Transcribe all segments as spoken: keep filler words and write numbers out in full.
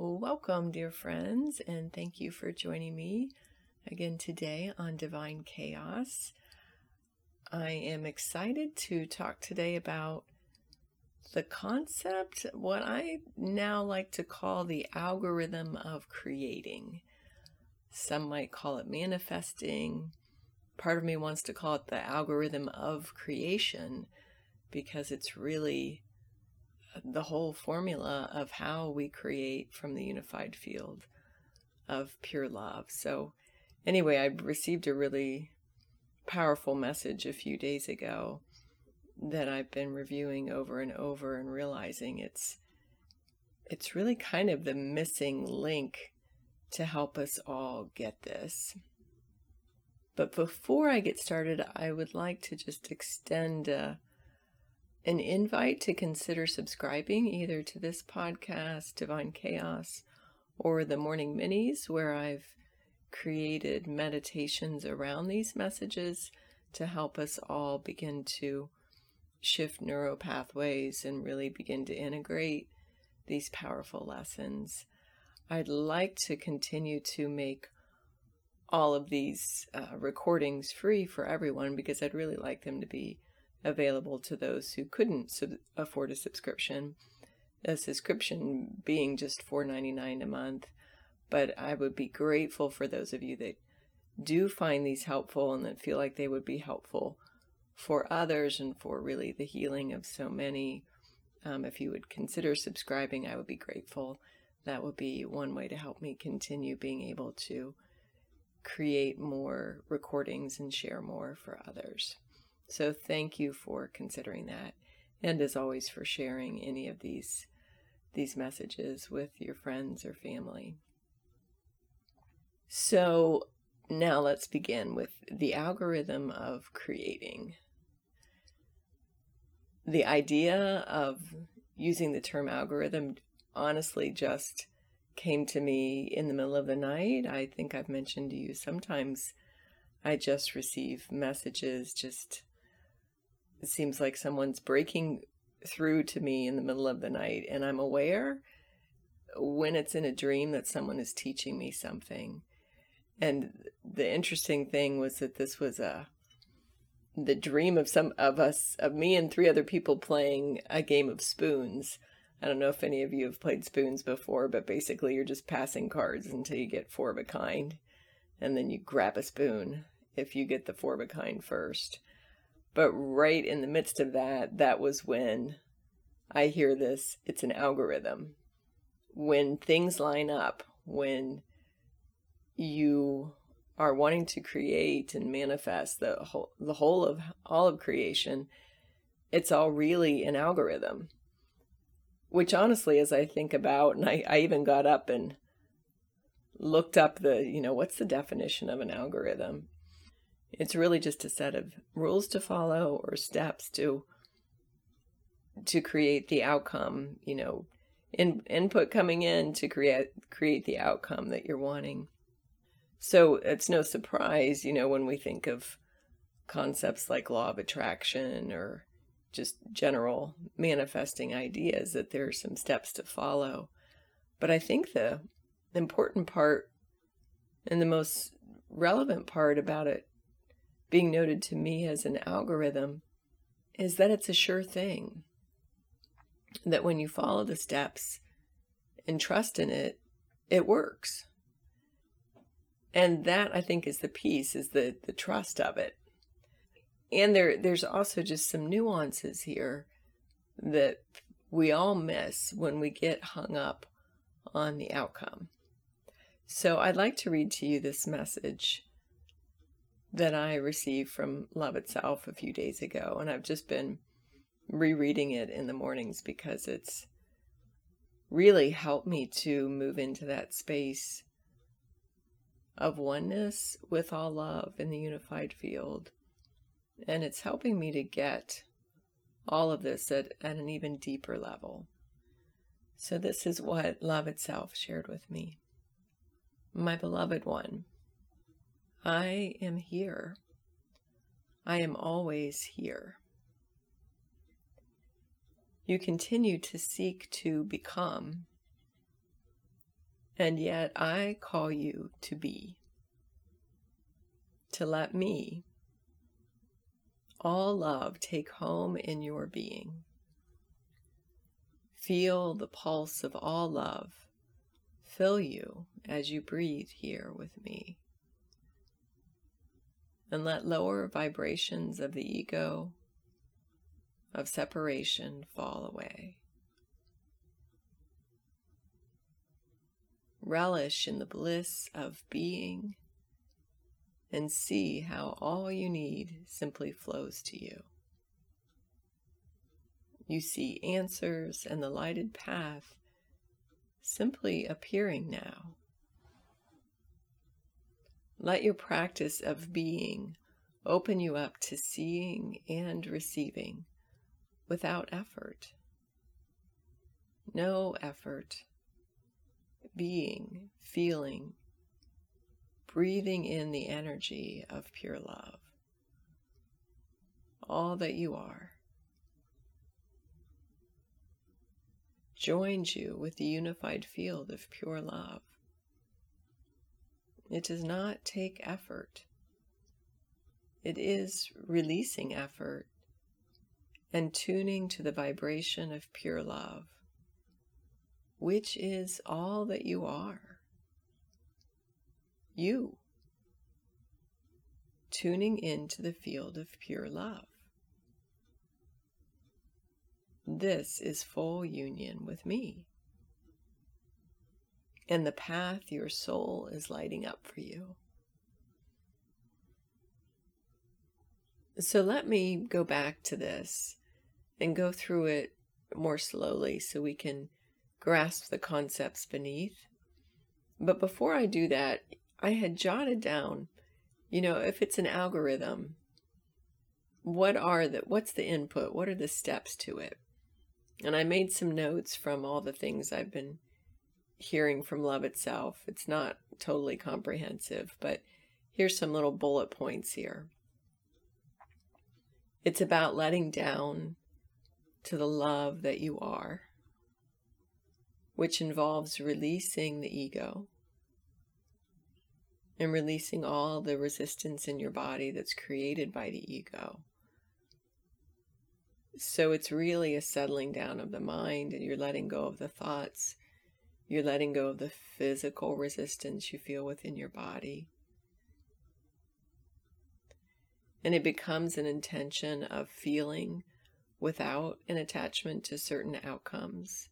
Welcome, dear friends, and thank you for joining me again today on Divine Chaos. I am excited to talk today about the concept, what I now like to call the algorithm of creating. Some might call it manifesting. Part of me wants to call it the algorithm of creation because it's really the whole formula of how we create from the unified field of pure love. So anyway, I received a really powerful message a few days ago that I've been reviewing over and over and realizing it's it's really kind of the missing link to help us all get this. But before I get started, I would like to just extend a an invite to consider subscribing either to this podcast, Divine Chaos, or the Morning Minis, where I've created meditations around these messages to help us all begin to shift neural pathways and really begin to integrate these powerful lessons. I'd like to continue to make all of these uh, recordings free for everyone because I'd really like them to be available to those who couldn't sub- afford a subscription. A subscription being just four ninety-nine a month, but I would be grateful for those of you that do find these helpful and that feel like they would be helpful for others and for really the healing of so many. Um, if you would consider subscribing, I would be grateful. That would be one way to help me continue being able to create more recordings and share more for others. So thank you for considering that, and as always for sharing any of these these messages with your friends or family. So now let's begin with the algorithm of creating. The idea of using the term algorithm honestly just came to me in the middle of the night. I think I've mentioned to you sometimes I just receive messages just it seems like someone's breaking through to me in the middle of the night, and I'm aware when it's in a dream that someone is teaching me something. And the interesting thing was that this was a the dream of some of us, of me and three other people playing a game of spoons. I don't know if any of you have played spoons before, but basically you're just passing cards until you get four of a kind, and then you grab a spoon if you get the four of a kind first. But right in the midst of that, that was when I hear this, it's an algorithm. When things line up, when you are wanting to create and manifest the whole, the whole of all of creation, it's all really an algorithm. Which honestly, as I think about, and I, I even got up and looked up the, you know, what's the definition of an algorithm? It's really just a set of rules to follow or steps to to create the outcome, you know, in, input coming in to create create the outcome that you're wanting. So it's no surprise, you know, when we think of concepts like law of attraction or just general manifesting ideas that there are some steps to follow. But I think the important part and the most relevant part about it being noted to me as an algorithm is that it's a sure thing. That when you follow the steps and trust in it, it works. And that, I think, is the piece, is the, the trust of it. And there there's also just some nuances here that we all miss when we get hung up on the outcome. So I'd like to read to you this message that I received from Love Itself a few days ago, and I've just been rereading it in the mornings because it's really helped me to move into that space of oneness with all love in the unified field. And it's helping me to get all of this at, at an even deeper level. So this is what Love Itself shared with me. My beloved one, I am here. I am always here. You continue to seek to become, And yet I call you to be, to let me, all love, take home in your being. Feel the pulse of all love fill you as you breathe here with me. And let lower vibrations of the ego, of separation, fall away. Relish in the bliss of being and see how all you need simply flows to you. You see answers and the lighted path simply appearing now. Let your practice of being open you up to seeing and receiving without effort. No effort. Being, feeling, breathing in the energy of pure love. All that you are joins you with the unified field of pure love. It does not take effort. It is releasing effort and tuning to the vibration of pure love, which is all that you are. You. Tuning into the field of pure love. This is full union with me, and the path your soul is lighting up for you. So let me go back to this and go through it more slowly so we can grasp the concepts beneath. But before I do that, I had jotted down, you know, if it's an algorithm, what are the, what's the input? What are the steps to it? And I made some notes from all the things I've been hearing from Love Itself. It's not totally comprehensive, but here's some little bullet points here. It's about letting down to the love that you are, which involves releasing the ego and releasing all the resistance in your body that's created by the ego. So it's really a settling down of the mind, and you're letting go of the thoughts. You're letting go of the physical resistance you feel within your body. And it becomes an intention of feeling without an attachment to certain outcomes.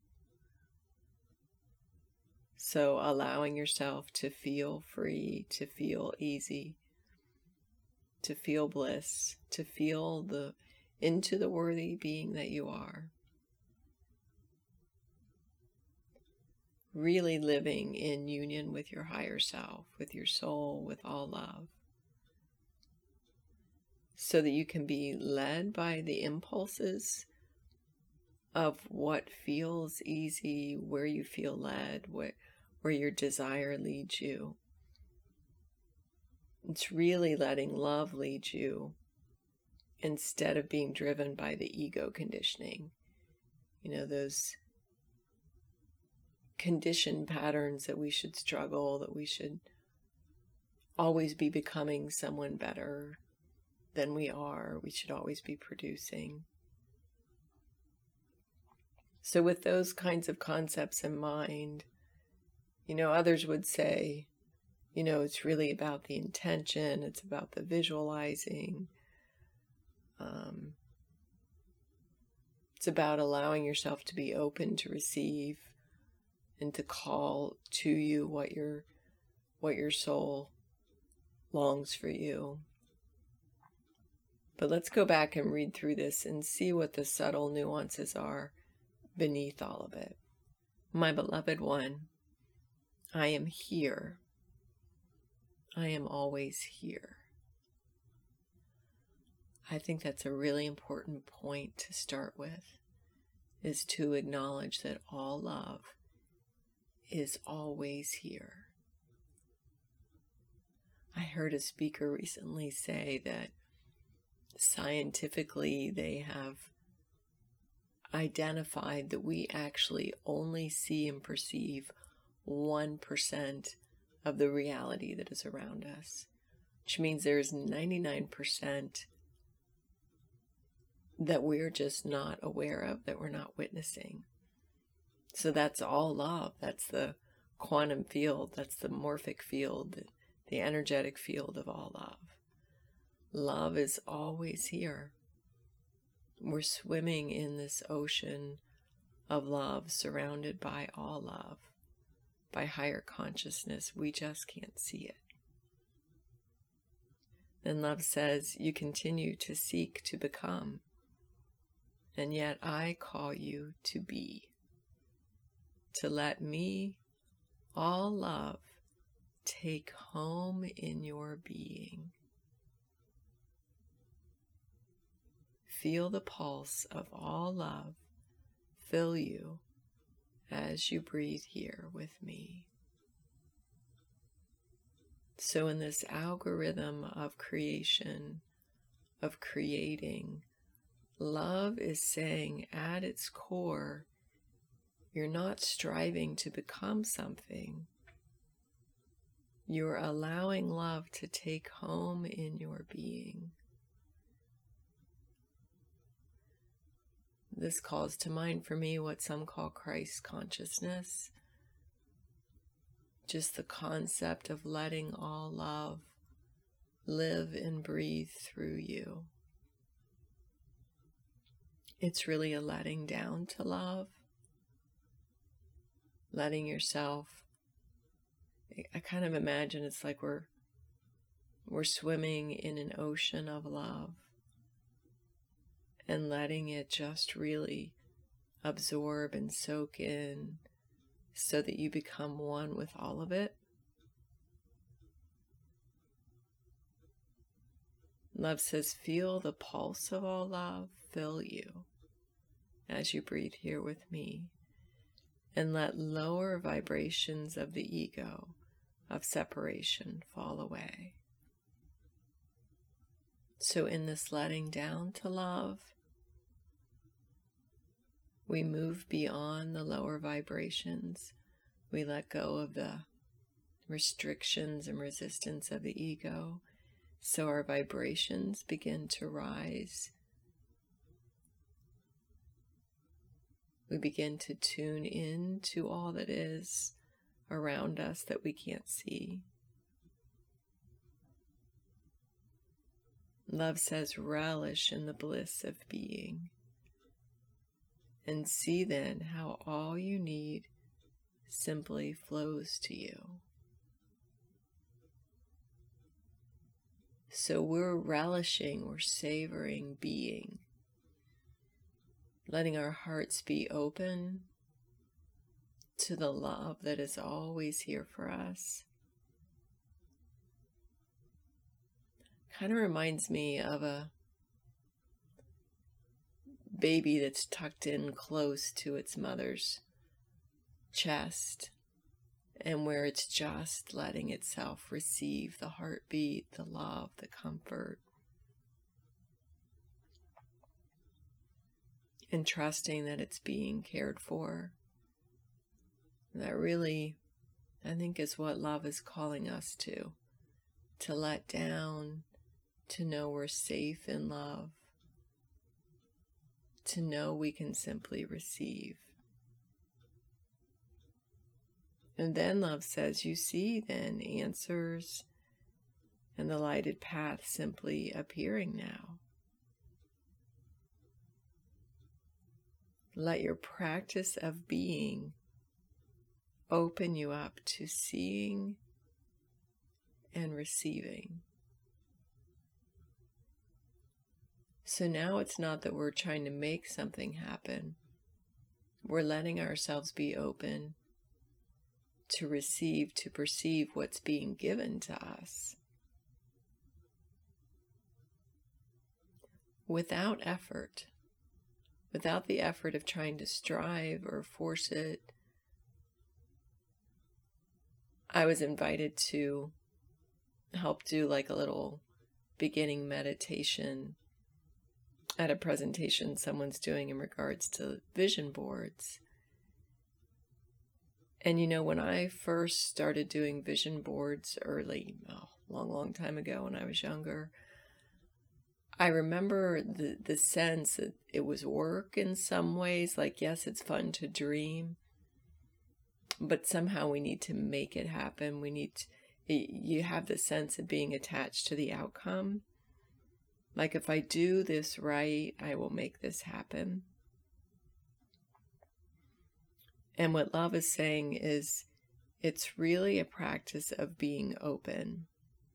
So allowing yourself to feel free, to feel easy, to feel bliss, to feel the into the worthy being that you are. Really living in union with your higher self, with your soul, with all love. So that you can be led by the impulses of what feels easy, where you feel led, what, where your desire leads you. It's really letting love lead you instead of being driven by the ego conditioning. You know, those conditioned patterns that we should struggle, that we should always be becoming someone better than we are. We should always be producing. So with those kinds of concepts in mind, you know, others would say, you know, it's really about the intention, it's about the visualizing. Um, it's about allowing yourself to be open to receive and to call to you what your what your soul longs for you. But let's go back and read through this and see what the subtle nuances are beneath all of it. My beloved one, I am here. I am always here. I think that's a really important point to start with, is to acknowledge that all love is always here. I heard a speaker recently say that scientifically they have identified that we actually only see and perceive one percent of the reality that is around us, which means there's ninety-nine percent that we're just not aware of, that we're not witnessing. So that's all love. That's the quantum field. That's the morphic field, the, the energetic field of all love. Love is always here. We're swimming in this ocean of love, surrounded by all love, by higher consciousness. We just can't see it. Then love says, you continue to seek to become, and yet I call you to be, to let me, all love, take home in your being. Feel the pulse of all love fill you as you breathe here with me. So in this algorithm of creation, of creating, love is saying at its core, you're not striving to become something. You're allowing love to take home in your being. This calls to mind for me what some call Christ consciousness. Just the concept of letting all love live and breathe through you. It's really a letting down to love. Letting yourself, I kind of imagine it's like we're we're swimming in an ocean of love and letting it just really absorb and soak in so that you become one with all of it. Love says, feel the pulse of all love fill you as you breathe here with me, and let lower vibrations of the ego, of separation, fall away. So in this letting down to love, we move beyond the lower vibrations. We let go of the restrictions and resistance of the ego. So our vibrations begin to rise. We begin to tune in to all that is around us that we can't see. Love says, relish in the bliss of being. And see then how all you need simply flows to you. So we're relishing, we're savoring being, letting our hearts be open to the love that is always here for us. Kind of reminds me of a baby that's tucked in close to its mother's chest, and where it's just letting itself receive the heartbeat, the love, the comfort, and trusting that it's being cared for. That really, I think, is what love is calling us to, to let down, to know we're safe in love, to know we can simply receive. And then love says, you see then answers and the lighted path simply appearing now. Let your practice of being open you up to seeing and receiving. So now it's not that we're trying to make something happen. We're letting ourselves be open to receive, to perceive what's being given to us. Without effort, without the effort of trying to strive or force it. I was invited to help do like a little beginning meditation at a presentation someone's doing in regards to vision boards. And you know, when I first started doing vision boards early, oh, long, long time ago when I was younger, I remember the, the sense that it was work in some ways. Like, yes, it's fun to dream, but somehow we need to make it happen. We need to, you have the sense of being attached to the outcome. Like, if I do this right, I will make this happen. And what love is saying is, it's really a practice of being open.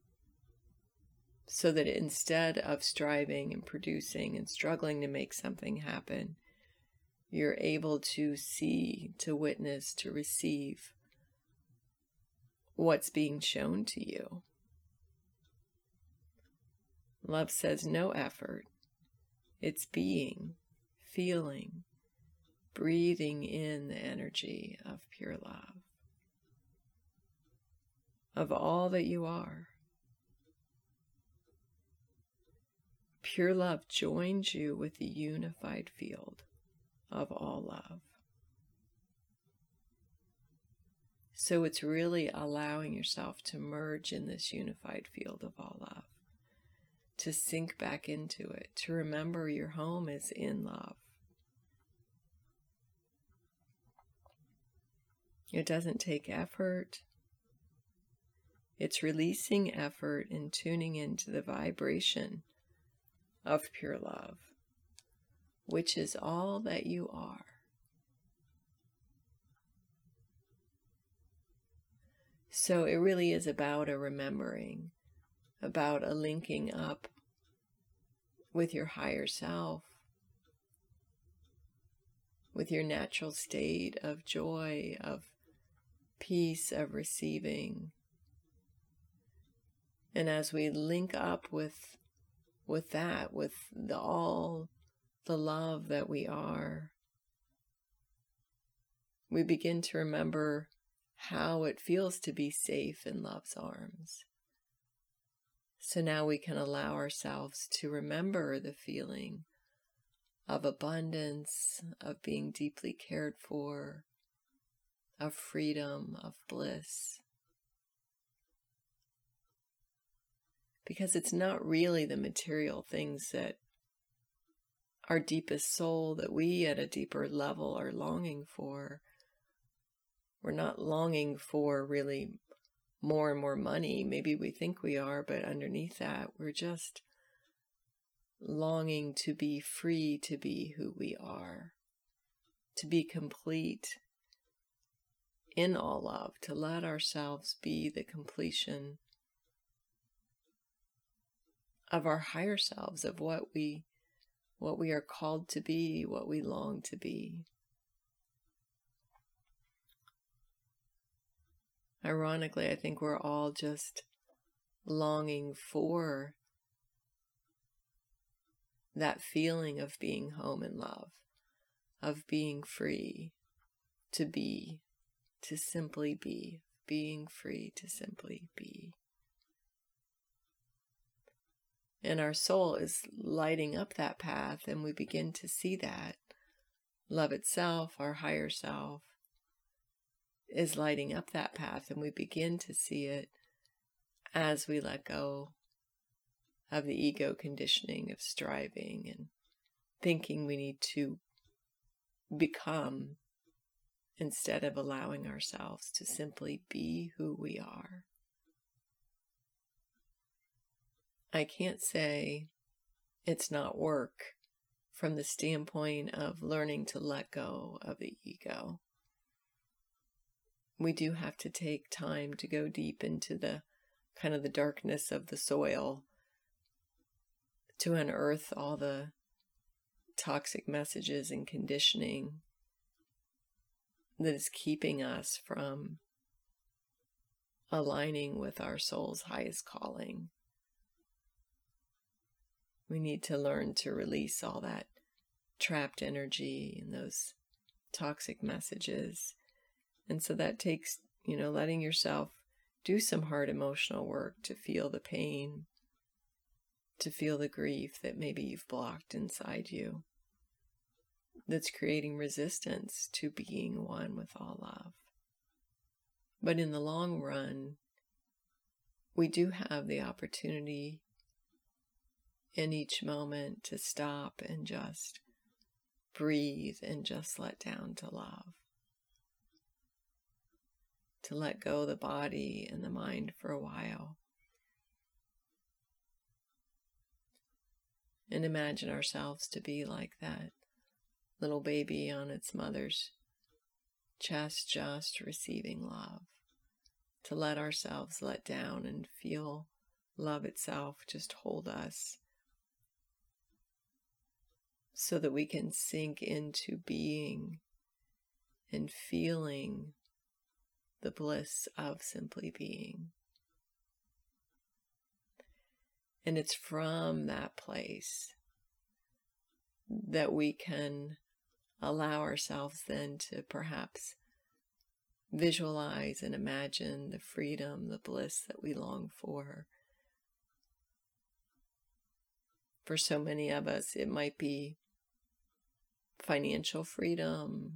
So that instead of striving and producing and struggling to make something happen, you're able to see, to witness, to receive what's being shown to you. Love says no effort. It's being, feeling, breathing in the energy of pure love, of all that you are. Pure love joins you with the unified field of all love. So it's really allowing yourself to merge in this unified field of all love, to sink back into it, to remember your home is in love. It doesn't take effort. It's releasing effort and tuning into the vibration of pure love, which is all that you are. So it really is about a remembering, about a linking up with your higher self, with your natural state of joy, of peace, of receiving. And as we link up with with that, with the all the love that we are, we begin to remember how it feels to be safe in love's arms. So now we can allow ourselves to remember the feeling of abundance, of being deeply cared for, of freedom, of bliss. Because it's not really the material things that our deepest soul, that we at a deeper level are longing for. We're not longing for really more and more money. Maybe we think we are, but underneath that, we're just longing to be free to be who we are, to be complete in all love, to let ourselves be the completion of our higher selves, of what we what we are called to be, what we long to be. Ironically, I think we're all just longing for that feeling of being home in love, of being free to be, to simply be, being free to simply be. And our soul is lighting up that path, and we begin to see that. Love itself, our higher self, is lighting up that path, and we begin to see it as we let go of the ego conditioning of striving and thinking we need to become, instead of allowing ourselves to simply be who we are. I can't say it's not work from the standpoint of learning to let go of the ego. We do have to take time to go deep into the kind of the darkness of the soil to unearth all the toxic messages and conditioning that is keeping us from aligning with our soul's highest calling. We need to learn to release all that trapped energy and those toxic messages. And so that takes, you know, letting yourself do some hard emotional work to feel the pain, to feel the grief that maybe you've blocked inside you, that's creating resistance to being one with all love. But in the long run, we do have the opportunity in each moment to stop and just breathe and just let down to love. To let go of the body and the mind for a while. And imagine ourselves to be like that little baby on its mother's chest, just receiving love. To let ourselves let down and feel love itself just hold us, so that we can sink into being and feeling the bliss of simply being. And it's from that place that we can allow ourselves then to perhaps visualize and imagine the freedom, the bliss that we long for. For so many of us, it might be financial freedom,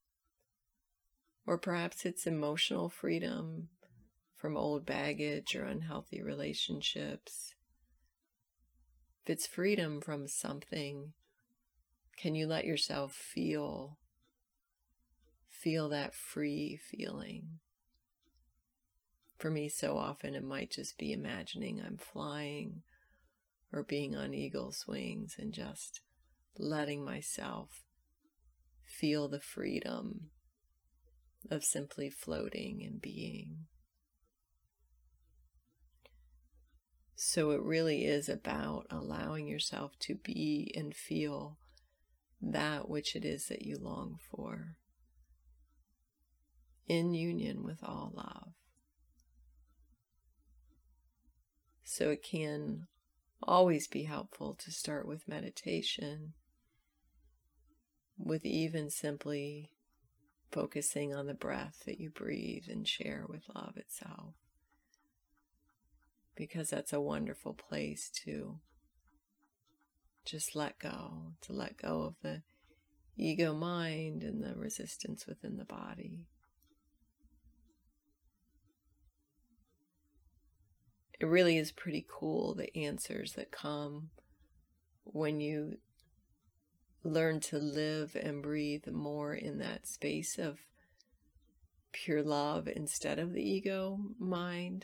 or perhaps it's emotional freedom from old baggage or unhealthy relationships. If it's freedom from something, can you let yourself feel, feel that free feeling? For me, so often it might just be imagining I'm flying or being on eagle's wings and just letting myself feel the freedom of simply floating and being. So it really is about allowing yourself to be and feel that which it is that you long for, in union with all love. So it can always be helpful to start with meditation, with even simply focusing on the breath that you breathe and share with love itself. Because that's a wonderful place to just let go, to let go of the ego mind and the resistance within the body. It really is pretty cool, the answers that come when you learn to live and breathe more in that space of pure love instead of the ego mind.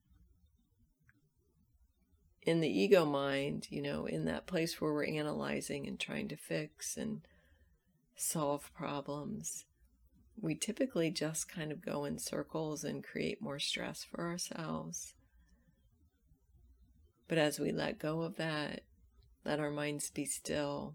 In the ego mind, you know, in that place where we're analyzing and trying to fix and solve problems, we typically just kind of go in circles and create more stress for ourselves. But as we let go of that, let our minds be still,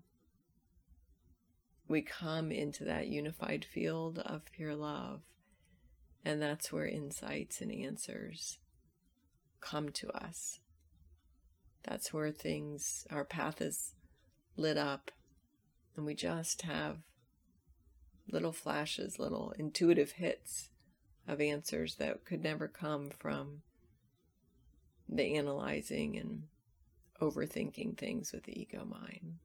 we come into that unified field of pure love. And that's where insights and answers come to us. That's where things, our path is lit up, and we just have little flashes, little intuitive hits of answers that could never come from the analyzing and overthinking things with the ego mind.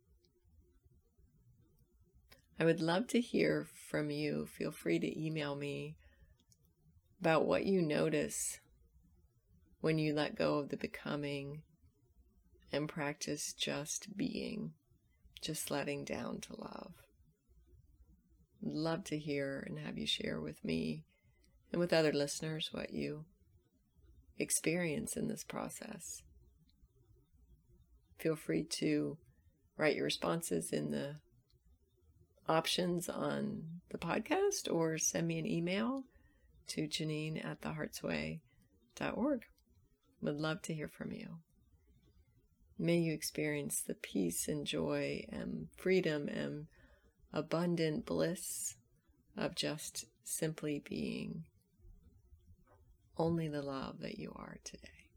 I would love to hear from you. Feel free to email me about what you notice when you let go of the becoming and practice just being, just letting down to love. I'd love to hear and have you share with me and with other listeners what you experience in this process. Feel free to write your responses in the options on the podcast or send me an email to Janine at the hearts way dot org. Would love to hear from you. May you experience the peace and joy and freedom and abundant bliss of just simply being only the love that you are today.